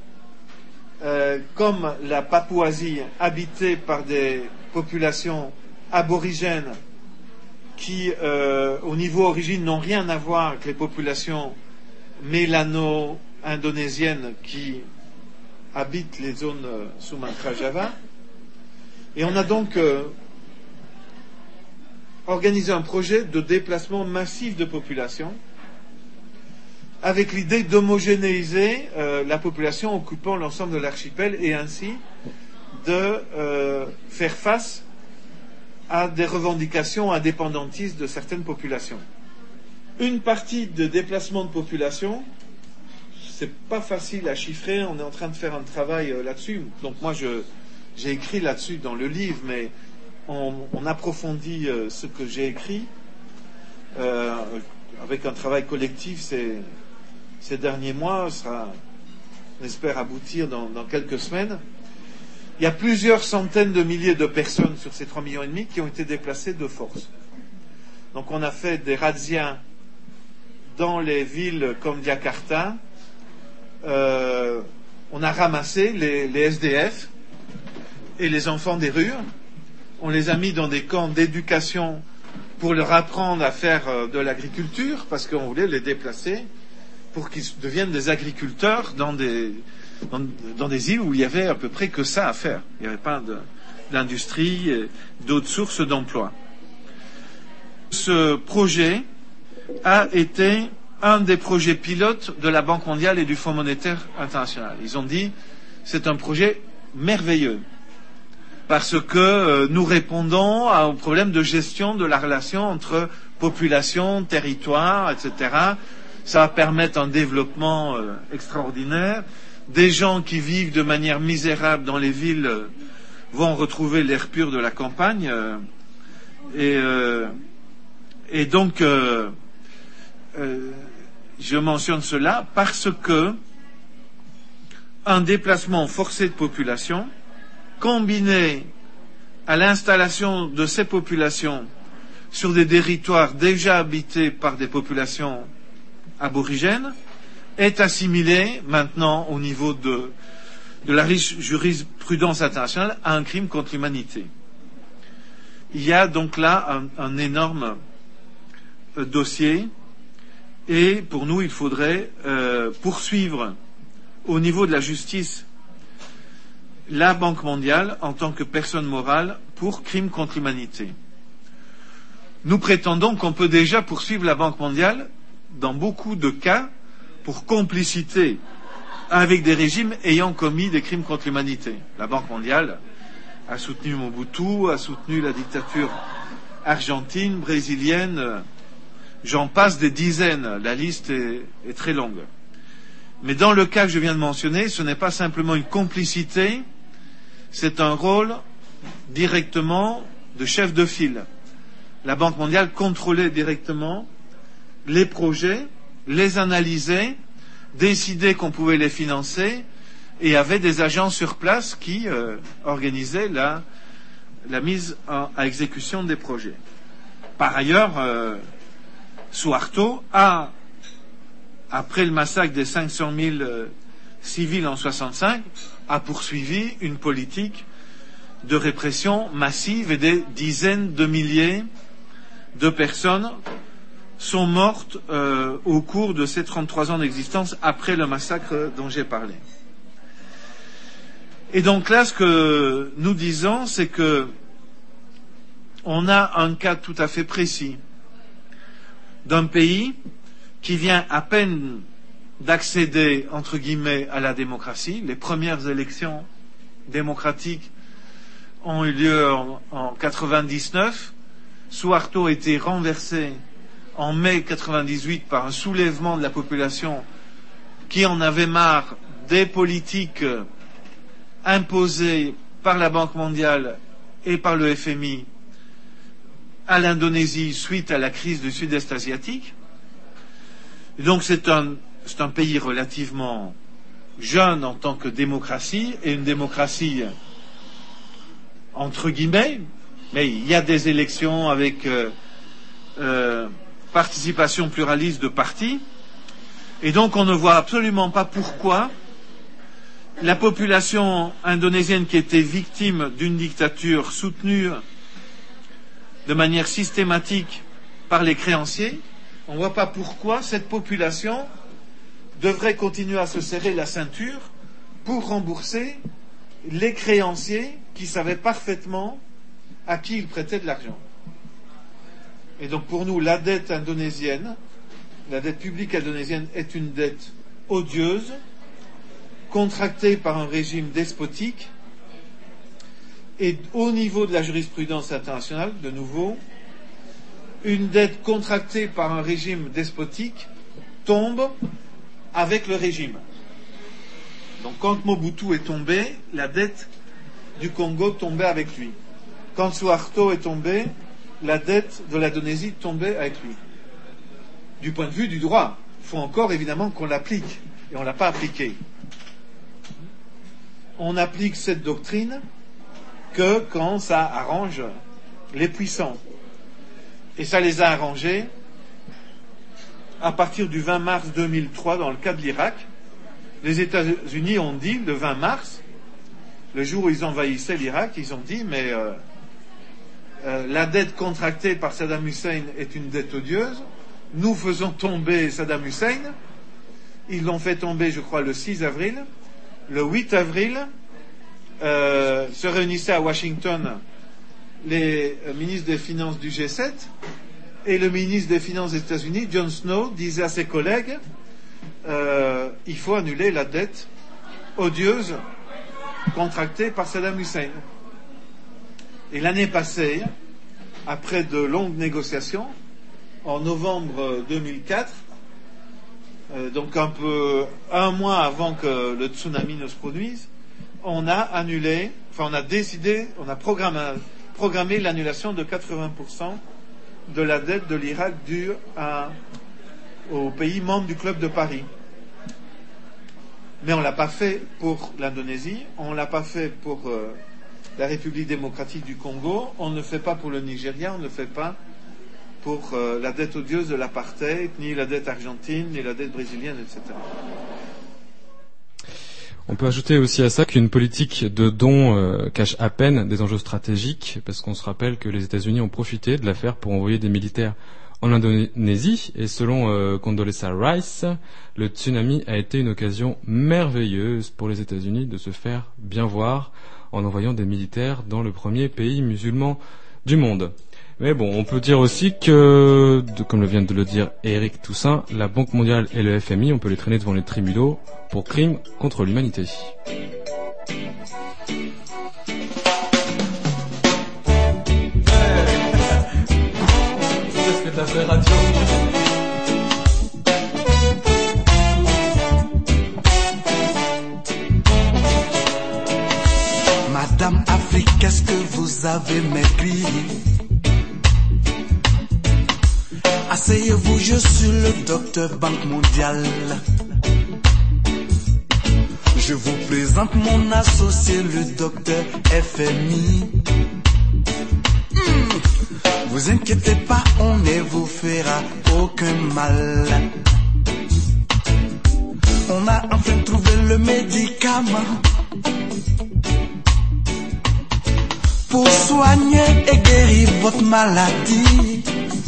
comme la Papouasie, habitées par des populations aborigènes qui, au niveau origine, n'ont rien à voir avec les populations mélano-indonésiennes qui habitent les zones Sumatra-Java. Et on a donc organisé un projet de déplacement massif de population avec l'idée d'homogénéiser la population occupant l'ensemble de l'archipel et ainsi de faire face à des revendications indépendantistes de certaines populations. Une partie de déplacement de population, c'est pas facile à chiffrer, on est en train de faire un travail là-dessus. Donc moi j'ai écrit là-dessus dans le livre, mais on approfondit ce que j'ai écrit avec un travail collectif ces derniers mois. Ça, on espère aboutir dans quelques semaines. Il y a plusieurs centaines de milliers de personnes sur ces 3,5 millions qui ont été déplacées de force. Donc on a fait des razzias dans les villes comme Jakarta. On a ramassé les SDF et les enfants des rues. On les a mis dans des camps d'éducation pour leur apprendre à faire de l'agriculture, parce qu'on voulait les déplacer pour qu'ils deviennent des agriculteurs dans des îles où il y avait à peu près que ça à faire. Il n'y avait pas d'industrie et d'autres sources d'emploi. Ce projet a été un des projets pilotes de la Banque mondiale et du Fonds monétaire international. Ils ont dit c'est un projet merveilleux parce que nous répondons au problème de gestion de la relation entre population, territoire, etc. Ça va permettre un développement extraordinaire. Des gens qui vivent de manière misérable dans les villes vont retrouver l'air pur de la campagne. Et donc, je mentionne cela parce que un déplacement forcé de population, combiné à l'installation de ces populations sur des territoires déjà habités par des populations aborigènes, est assimilé maintenant au niveau de la jurisprudence internationale à un crime contre l'humanité. Il y a donc là un énorme dossier et pour nous il faudrait poursuivre au niveau de la justice la Banque mondiale en tant que personne morale pour crime contre l'humanité. Nous prétendons qu'on peut déjà poursuivre la Banque mondiale dans beaucoup de cas pour complicité avec des régimes ayant commis des crimes contre l'humanité. La Banque mondiale a soutenu Mobutu, a soutenu la dictature argentine, brésilienne, j'en passe des dizaines, la liste est très longue. Mais dans le cas que je viens de mentionner, ce n'est pas simplement une complicité, c'est un rôle directement de chef de file. La Banque mondiale contrôlait directement les projets, les analysait, décidait qu'on pouvait les financer et avait des agents sur place qui organisaient la mise à exécution des projets. Par ailleurs, Suharto a, après le massacre des 500 000 civils en 1965, a poursuivi une politique de répression massive et des dizaines de milliers de personnes sont mortes au cours de ces 33 ans d'existence après le massacre dont j'ai parlé. Et donc là, ce que nous disons, c'est que on a un cas tout à fait précis d'un pays qui vient à peine d'accéder, entre guillemets, à la démocratie. Les premières élections démocratiques ont eu lieu en 99. Suharto a été renversé en mai 98 par un soulèvement de la population qui en avait marre des politiques imposées par la Banque mondiale et par le FMI à l'Indonésie suite à la crise du Sud-Est asiatique. Et donc c'est un pays relativement jeune en tant que démocratie, et une démocratie entre guillemets, mais il y a des élections avec participation pluraliste de partis, et donc on ne voit absolument pas pourquoi la population indonésienne qui était victime d'une dictature soutenue de manière systématique par les créanciers, on ne voit pas pourquoi cette population devrait continuer à se serrer la ceinture pour rembourser les créanciers qui savaient parfaitement à qui ils prêtaient de l'argent. Et donc pour nous, la dette indonésienne, la dette publique indonésienne est une dette odieuse, contractée par un régime despotique, et au niveau de la jurisprudence internationale, de nouveau, une dette contractée par un régime despotique tombe avec le régime. Donc quand Mobutu est tombé, la dette du Congo tombait avec lui. Quand Suharto est tombé, la dette de l'Indonésie tombait avec lui. Du point de vue du droit, il faut encore évidemment qu'on l'applique, et on ne l'a pas appliqué. On applique cette doctrine que quand ça arrange les puissants. Et ça les a arrangés à partir du 20 mars 2003 dans le cas de l'Irak. Les États-Unis ont dit le 20 mars, le jour où ils envahissaient l'Irak, ils ont dit mais la dette contractée par Saddam Hussein est une dette odieuse, nous faisons tomber Saddam Hussein. Ils l'ont fait tomber, je crois, le 6 avril. Le 8 avril, se réunissaient à Washington les ministres des Finances du G7, et le ministre des Finances des États-Unis, John Snow, disait à ses collègues il faut annuler la dette odieuse contractée par Saddam Hussein. Et l'année passée, après de longues négociations, en novembre 2004, donc un mois avant que le tsunami ne se produise, on a programmé l'annulation de 80% de la dette de l'Irak due aux pays membres du Club de Paris. Mais on ne l'a pas fait pour l'Indonésie, on ne l'a pas fait pour la République démocratique du Congo, on ne le fait pas pour le Nigeria, on ne le fait pas pour la dette odieuse de l'apartheid, ni la dette argentine, ni la dette brésilienne, etc. On peut ajouter aussi à ça qu'une politique de dons cache à peine des enjeux stratégiques, parce qu'on se rappelle que les États-Unis ont profité de l'affaire pour envoyer des militaires en Indonésie, et selon Condoleezza Rice, le tsunami a été une occasion merveilleuse pour les États-Unis de se faire bien voir en envoyant des militaires dans le premier pays musulman du monde. Mais bon, on peut dire aussi que, comme vient de le dire Éric Toussaint, la Banque mondiale et le FMI, on peut les traîner devant les tribunaux pour crimes contre l'humanité. Qu'est-ce que t'as fait, radio? Madame Afrique, qu'est-ce que vous avez maigri? Asseyez-vous, je suis le docteur Banque mondiale. Je vous présente mon associé, le docteur FMI. Vous inquiétez pas, on ne vous fera aucun mal. On a enfin trouvé le médicament pour soigner et guérir votre maladie.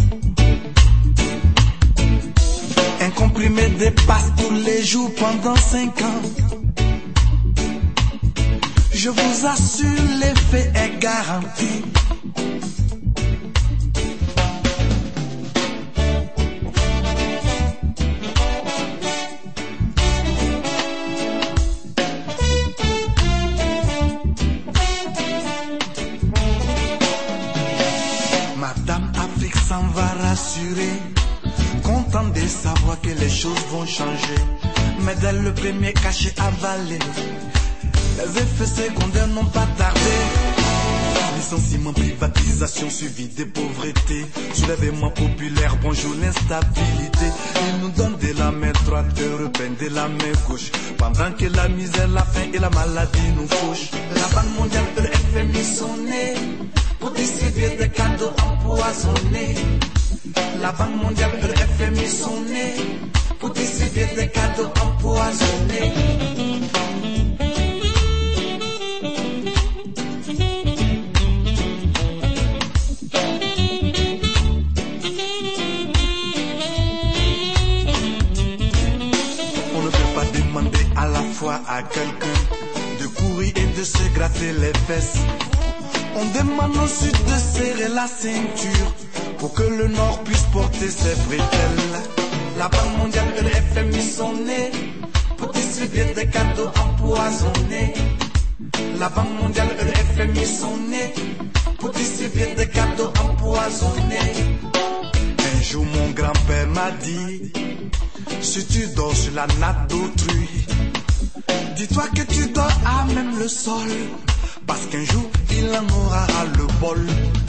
Un comprimé dépasse tous les jours pendant 5 ans. Je vous assure, l'effet est garanti. s'en va rassurer, content de savoir que les choses vont changer. Mais dès le premier cachet avalé, les effets secondaires n'ont pas tardé. Licenciement, privatisation suivi des pauvretés, soulèvement populaire, bonjour l'instabilité. Ils nous donnent de la main droite, européenne de la main gauche, pendant que la misère, la faim et la maladie nous fauchent. La Banque mondiale et le FMI sont nés pour distribuer des cadeaux empoisonnés. La Banque mondiale et le FMI sont nés pour distribuer des cadeaux empoisonnés. À quelqu'un de courir et de se gratter les fesses. On demande au sud de serrer la ceinture pour que le nord puisse porter ses bretelles. La Banque mondiale et le FMI sont nés pour distribuer des cadeaux empoisonnés. La Banque mondiale et le FMI sont nés pour distribuer des cadeaux empoisonnés. Un jour mon grand-père m'a dit, si tu dors sur la natte d'autrui, dis-toi que tu dors à même le sol, parce qu'un jour il en aura le bol.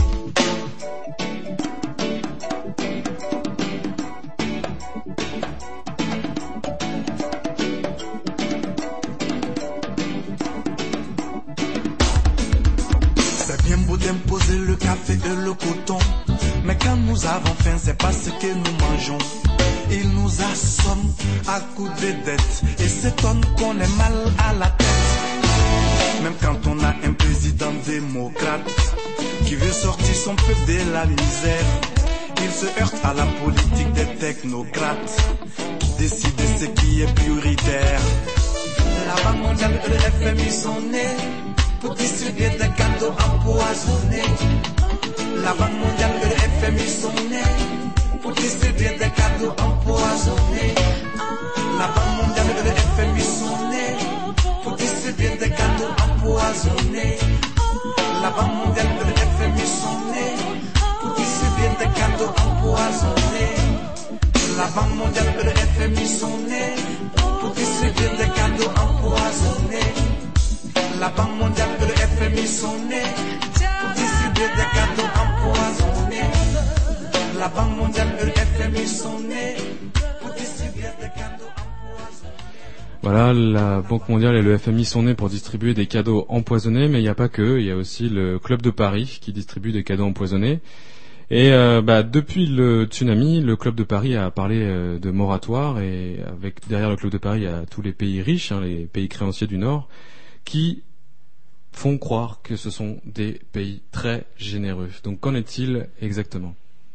C'est bien beau d'imposer le café et le coton, mais quand nous avons faim, c'est pas ce que nous mangeons. Il nous assomme à coups de dettes et s'étonne qu'on ait mal à la tête. Même quand on a un président démocrate qui veut sortir son peuple de la misère, il se heurte à la politique des technocrates qui décident de ce qui est prioritaire. La Banque mondiale et le FMI sont nés pour distribuer des cadeaux empoisonnés. La Banque mondiale et le FMI sont nés pour distribuer des cadeaux empoisonnés. La Banque mondiale et le FMI sont nés pour distribuer des cadeaux empoisonnés. La Banque mondiale et le FMI sont nés pour distribuer des cadeaux empoisonnés. La Banque mondiale et le FMI sont nés pour distribuer des cadeaux empoisonnés. La Banque mondiale et le FMI sont nés pour distribuer des cadeaux empoisonnés. La Banque mondiale et le FMI sont nés pour distribuer des cadeaux empoisonnés. Voilà, la Banque mondiale et le FMI sont nés pour distribuer des cadeaux empoisonnés, mais il n'y a pas que, il y a aussi le Club de Paris qui distribue des cadeaux empoisonnés. Et depuis le tsunami, le Club de Paris a parlé de moratoire, et derrière le Club de Paris, il y a tous les pays riches, les pays créanciers du Nord, qui font croire que ce sont des pays très généreux. Donc qu'en est-il exactement ?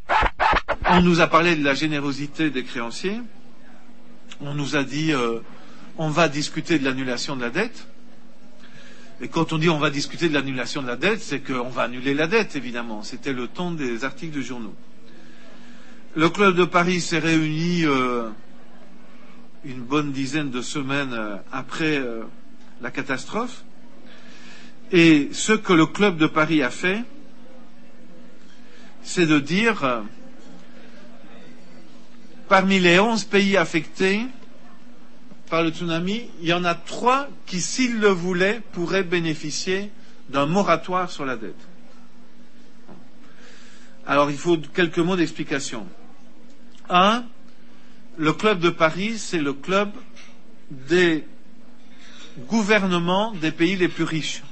On nous a parlé de la générosité des créanciers. On nous a dit on va discuter de l'annulation de la dette. Et quand on dit on va discuter de l'annulation de la dette, c'est qu'on va annuler la dette, évidemment. C'était le ton des articles de journaux. Le Club de Paris s'est réuni une bonne dizaine de semaines après la catastrophe. Et ce que le Club de Paris a fait, c'est de dire parmi les 11 pays affectés par le tsunami, il y en a 3 qui, s'ils le voulaient, pourraient bénéficier d'un moratoire sur la dette. Alors, il faut quelques mots d'explication. 1, le Club de Paris, c'est le club des gouvernements des pays les plus riches,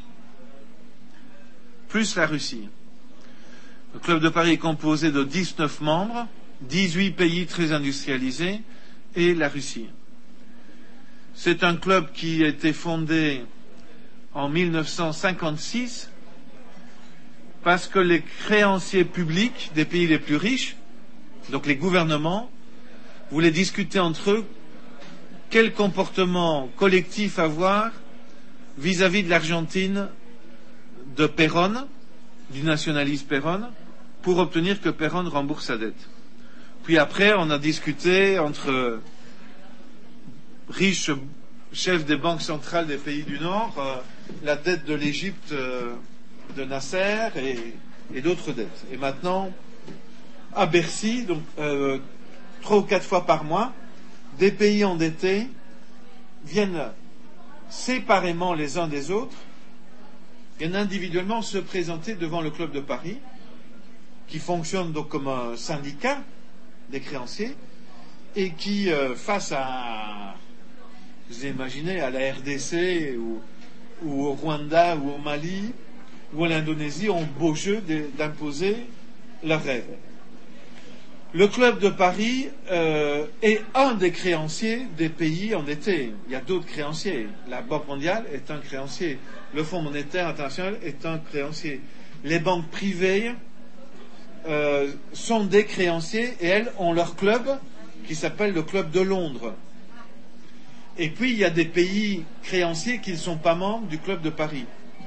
plus la Russie. Le Club de Paris est composé de 19 membres, 18 pays très industrialisés et la Russie. C'est un club qui a été fondé en 1956 parce que les créanciers publics des pays les plus riches, donc les gouvernements, voulaient discuter entre eux quel comportement collectif avoir vis-à-vis de l'Argentine de Perón, du nationaliste Perón, pour obtenir que Perón rembourse sa dette. Puis après, on a discuté entre riches chefs des banques centrales des pays du Nord, la dette de l'Égypte de Nasser et d'autres dettes. Et maintenant, à Bercy, donc 3 ou 4 fois par mois, des pays endettés viennent séparément les uns des autres, viennent individuellement se présenter devant le Club de Paris, qui fonctionne donc comme un syndicat des créanciers, et qui, face à, vous imaginez, à la RDC ou au Rwanda ou au Mali ou à l'Indonésie, ont beau jeu d'imposer leurs rêves. Le Club de Paris est un des créanciers des pays endettés. Il y a d'autres créanciers. La Banque mondiale est un créancier. Le Fonds monétaire international est un créancier. Les banques privées sont des créanciers et elles ont leur club qui s'appelle le Club de Londres. Et puis il y a des pays créanciers qui ne sont pas membres du Club de Paris.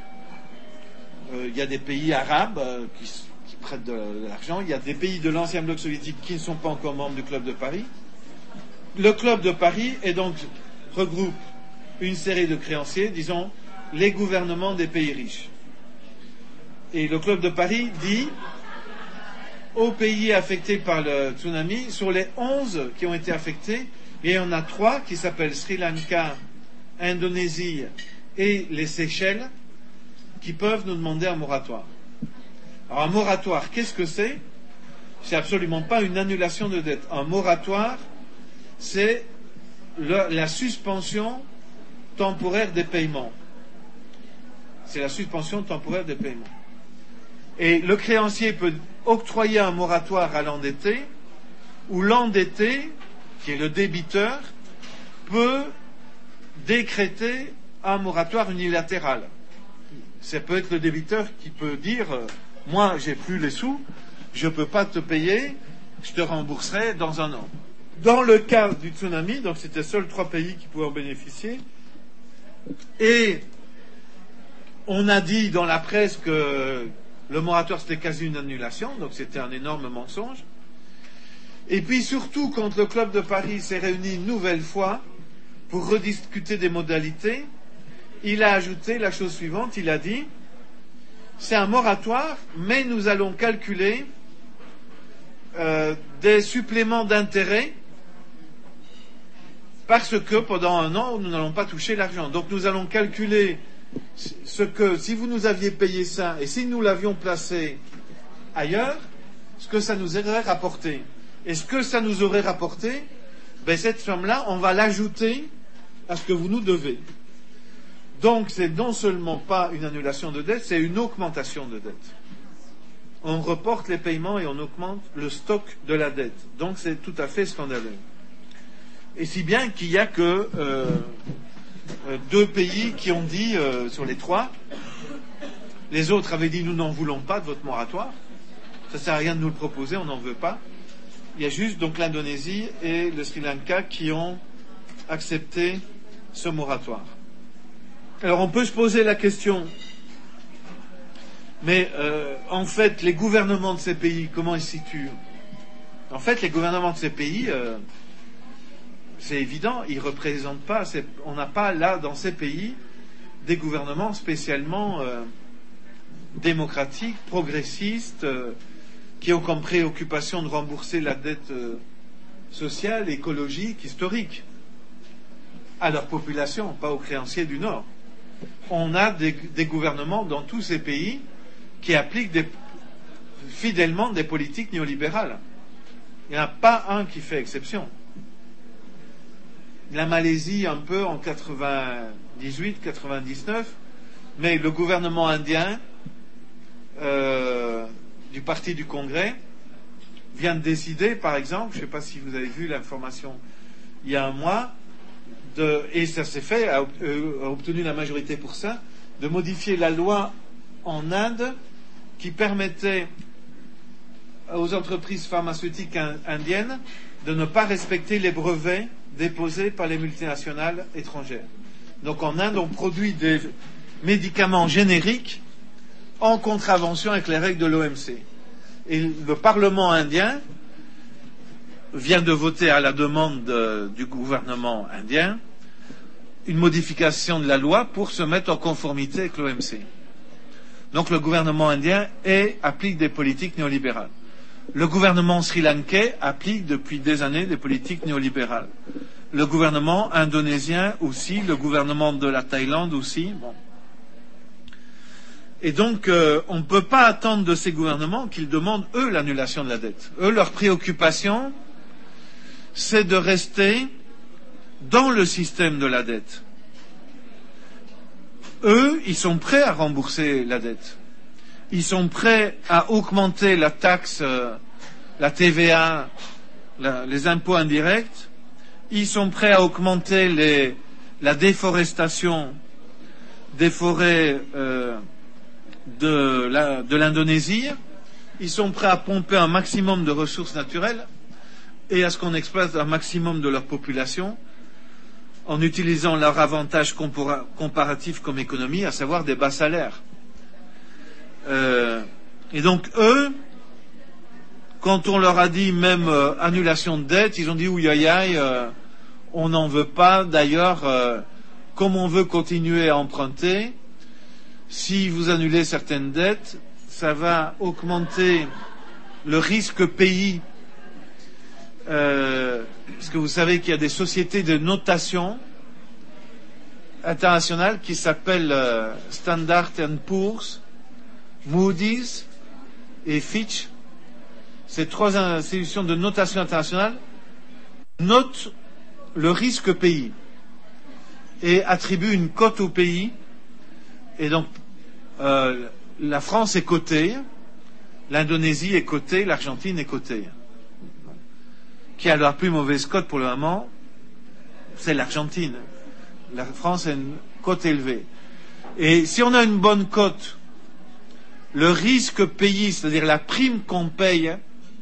Il y a des pays arabes qui prêtent de l'argent. Il y a des pays de l'ancien bloc soviétique qui ne sont pas encore membres du Club de Paris. Le Club de Paris regroupe une série de créanciers, disons les gouvernements des pays riches. Et le Club de Paris dit aux pays affectés par le tsunami, sur les 11 qui ont été affectés, il y en a 3 qui s'appellent Sri Lanka, Indonésie et les Seychelles, qui peuvent nous demander un moratoire. Alors un moratoire, qu'est-ce que c'est? C'est absolument pas une annulation de dette. Un moratoire, c'est la suspension temporaire des paiements. C'est la suspension temporaire des paiements. Et le créancier peut octroyer un moratoire à l'endetté, ou l'endetté, qui est le débiteur, peut décréter un moratoire unilatéral. Ça peut être le débiteur qui peut dire moi j'ai plus les sous, je ne peux pas te payer, je te rembourserai dans un an. Dans le cas du tsunami, donc c'était seuls 3 pays qui pouvaient en bénéficier, et on a dit dans la presse que le moratoire c'était quasi une annulation, donc c'était un énorme mensonge. Et puis surtout quand le Club de Paris s'est réuni une nouvelle fois pour rediscuter des modalités, il a ajouté la chose suivante, il a dit c'est un moratoire, mais nous allons calculer des suppléments d'intérêt parce que pendant un an, nous n'allons pas toucher l'argent. Donc nous allons calculer ce que, si vous nous aviez payé ça et si nous l'avions placé ailleurs, ce que ça nous aurait rapporté. Et ce que ça nous aurait rapporté, ben cette somme-là, on va l'ajouter à ce que vous nous devez. Donc c'est non seulement pas une annulation de dette, c'est une augmentation de dette. On reporte les paiements et on augmente le stock de la dette. Donc c'est tout à fait scandaleux. Et si bien qu'il n'y a que 2 pays qui ont dit sur les 3, les autres avaient dit nous n'en voulons pas de votre moratoire, ça ne sert à rien de nous le proposer, on n'en veut pas. Il y a juste donc l'Indonésie et le Sri Lanka qui ont accepté ce moratoire. Alors on peut se poser la question, mais en fait les gouvernements de ces pays, comment ils se situent? En fait les gouvernements de ces pays, c'est évident, ils ne représentent pas, on n'a pas là dans ces pays des gouvernements spécialement démocratiques, progressistes, qui ont comme préoccupation de rembourser la dette sociale, écologique, historique à leur population, pas aux créanciers du Nord. On a des gouvernements dans tous ces pays qui appliquent fidèlement des politiques néolibérales. Il n'y en a pas un qui fait exception. La Malaisie un peu en 98-99, mais le gouvernement indien du Parti du Congrès vient de décider, par exemple, je ne sais pas si vous avez vu l'information il y a un mois, et ça s'est fait, a obtenu la majorité pour ça, de modifier la loi en Inde qui permettait aux entreprises pharmaceutiques indiennes de ne pas respecter les brevets déposés par les multinationales étrangères. Donc en Inde, on produit des médicaments génériques en contravention avec les règles de l'OMC. Et le Parlement indien vient de voter à la demande du gouvernement indien une modification de la loi pour se mettre en conformité avec l'OMC. Donc le gouvernement indien applique des politiques néolibérales. Le gouvernement sri-lankais applique depuis des années des politiques néolibérales. Le gouvernement indonésien aussi, le gouvernement de la Thaïlande aussi. Bon. Et donc, on ne peut pas attendre de ces gouvernements qu'ils demandent, eux, l'annulation de la dette. Eux, leur préoccupation, c'est de rester dans le système de la dette. Eux, ils sont prêts à rembourser la dette. Ils sont prêts à augmenter la taxe, la TVA, les impôts indirects. Ils sont prêts à augmenter la déforestation des forêts de l'Indonésie. Ils sont prêts à pomper un maximum de ressources naturelles et à ce qu'on exploite un maximum de leur population en utilisant leur avantage comparatif comme économie, à savoir des bas salaires. Et donc, eux, quand on leur a dit même annulation de dette, ils ont dit oui, aïe, aïe, on n'en veut pas. D'ailleurs, comme on veut continuer à emprunter, si vous annulez certaines dettes, ça va augmenter le risque pays. Parce que vous savez qu'il y a des sociétés de notation internationales qui s'appellent Standard & Poor's, Moody's et Fitch. Ces trois institutions de notation internationale notent le risque pays et attribuent une cote au pays. Et donc, la France est cotée, l'Indonésie est cotée, l'Argentine est cotée. Qui a la plus mauvaise cote pour le moment, c'est l'Argentine. La France a une cote élevée. Et si on a une bonne cote, le risque payé, c'est-à-dire la prime qu'on paye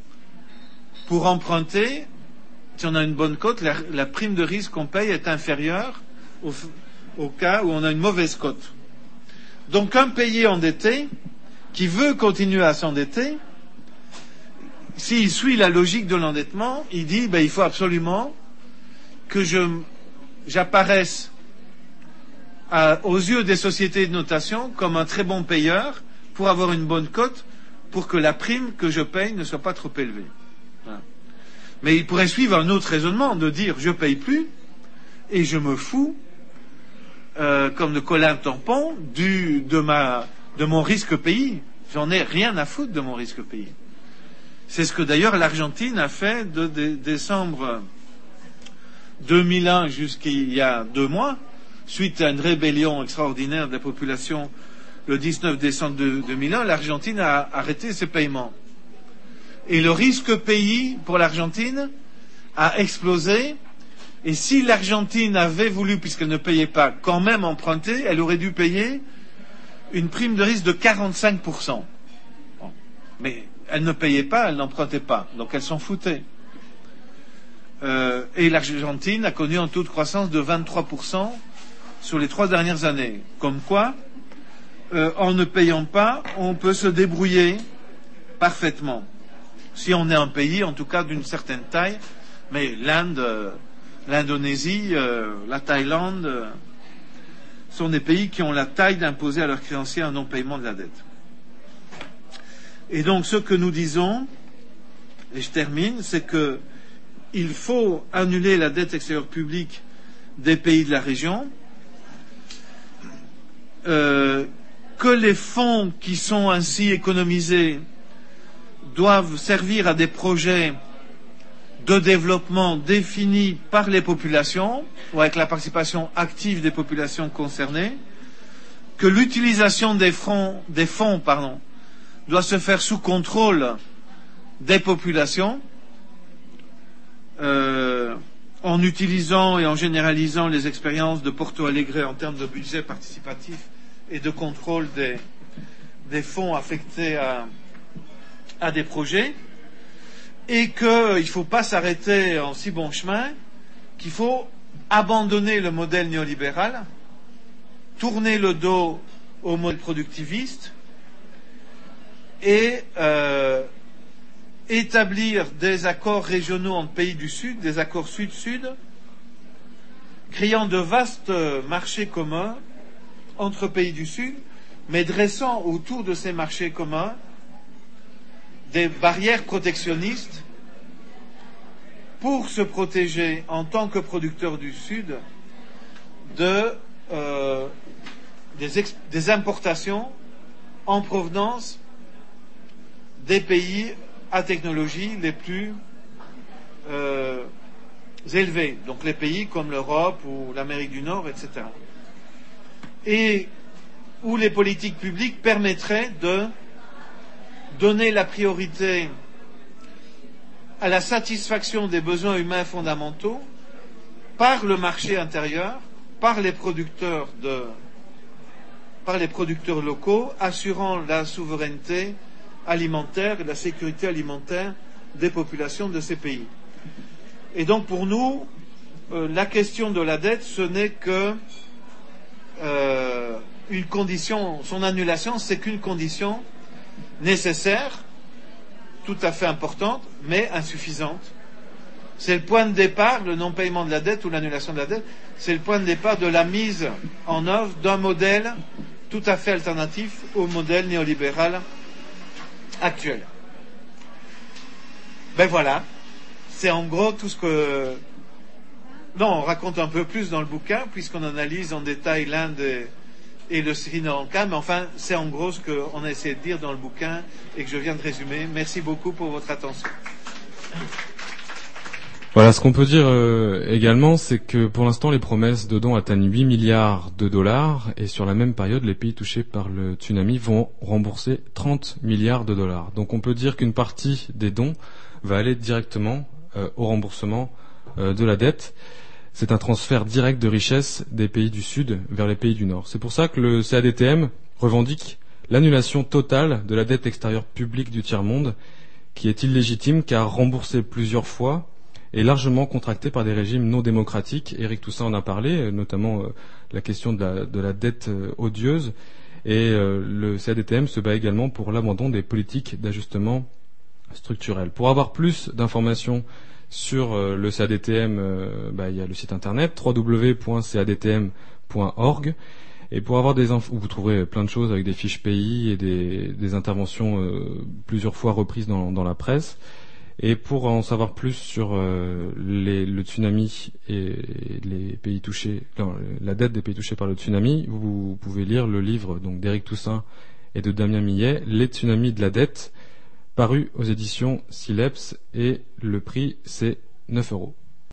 pour emprunter, si on a une bonne cote, la prime de risque qu'on paye est inférieure au cas où on a une mauvaise cote. Donc un pays endetté qui veut continuer à s'endetter, s'il suit la logique de l'endettement, il dit il faut absolument que j'apparaisse aux yeux des sociétés de notation comme un très bon payeur pour avoir une bonne cote, pour que la prime que je paye ne soit pas trop élevée. Voilà. Mais il pourrait suivre un autre raisonnement, de dire je paye plus et je me fous, comme de Colin Tampon, de mon risque pays. J'en ai rien à foutre de mon risque pays. C'est ce que d'ailleurs l'Argentine a fait de décembre 2001 jusqu'il y a 2 mois, suite à une rébellion extraordinaire de la population le 19 décembre 2001, l'Argentine a arrêté ses paiements. Et le risque pays pour l'Argentine a explosé. Et si l'Argentine avait voulu, puisqu'elle ne payait pas, quand même emprunter, elle aurait dû payer une prime de risque de 45%. Bon. Mais elle ne payait pas, elle n'empruntait pas. Donc elle s'en foutait. Et l'Argentine a connu un taux de croissance de 23% sur les 3 dernières années. Comme quoi, en ne payant pas, on peut se débrouiller parfaitement. Si on est un pays, en tout cas d'une certaine taille, mais l'Inde, l'Indonésie, la Thaïlande sont des pays qui ont la taille d'imposer à leurs créanciers un non-paiement de la dette. Et donc ce que nous disons, et je termine, c'est que il faut annuler la dette extérieure publique des pays de la région, que les fonds qui sont ainsi économisés doivent servir à des projets de développement définis par les populations, ou avec la participation active des populations concernées, que l'utilisation des fonds doit se faire sous contrôle des populations, en utilisant et en généralisant les expériences de Porto Alegre en termes de budget participatif et de contrôle des fonds affectés à des projets, et qu'il ne faut pas s'arrêter en si bon chemin, qu'il faut abandonner le modèle néolibéral, tourner le dos au modèle productiviste et établir des accords régionaux entre pays du Sud, des accords Sud-Sud, créant de vastes marchés communs entre pays du Sud, mais dressant autour de ces marchés communs des barrières protectionnistes pour se protéger en tant que producteur du Sud des importations en provenance des pays à technologie les plus élevés, donc les pays comme l'Europe ou l'Amérique du Nord, etc. Et où les politiques publiques permettraient de donner la priorité à la satisfaction des besoins humains fondamentaux par le marché intérieur, par les producteurs locaux, assurant la souveraineté alimentaire et la sécurité alimentaire des populations de ces pays. Et donc pour nous, la question de la dette, ce n'est que une condition, son annulation, c'est qu'une condition nécessaire, tout à fait importante, mais insuffisante. C'est le point de départ, le non-paiement de la dette ou l'annulation de la dette, c'est le point de départ de la mise en œuvre d'un modèle tout à fait alternatif au modèle néolibéral actuel. Ben voilà, c'est en gros tout ce que... Non, on raconte un peu plus dans le bouquin, puisqu'on analyse en détail l'Inde et le Sri Lanka, mais enfin, c'est en gros ce qu'on a essayé de dire dans le bouquin et que je viens de résumer. Merci beaucoup pour votre attention. Voilà, ce qu'on peut dire également, c'est que pour l'instant, les promesses de dons atteignent 8 milliards de dollars et sur la même période, les pays touchés par le tsunami vont rembourser 30 milliards de dollars. Donc on peut dire qu'une partie des dons va aller directement au remboursement de la dette. C'est un transfert direct de richesse des pays du Sud vers les pays du Nord. C'est pour ça que le CADTM revendique l'annulation totale de la dette extérieure publique du tiers-monde, qui est illégitime car remboursée plusieurs fois et largement contractée par des régimes non démocratiques. Éric Toussaint en a parlé, notamment la question de la dette odieuse. Et le CADTM se bat également pour l'abandon des politiques d'ajustement structurel. Pour avoir plus d'informations sur le CADTM, il y a le site internet www.cadtm.org. Et pour avoir des infos, vous trouverez plein de choses avec des fiches pays et des interventions plusieurs fois reprises dans la presse. Et pour en savoir plus sur le tsunami et les pays touchés, la dette des pays touchés par le tsunami, vous pouvez lire le livre donc d'Éric Toussaint et de Damien Millet, Les tsunamis de la dette, paru aux éditions Sileps, et le prix c'est 9 €.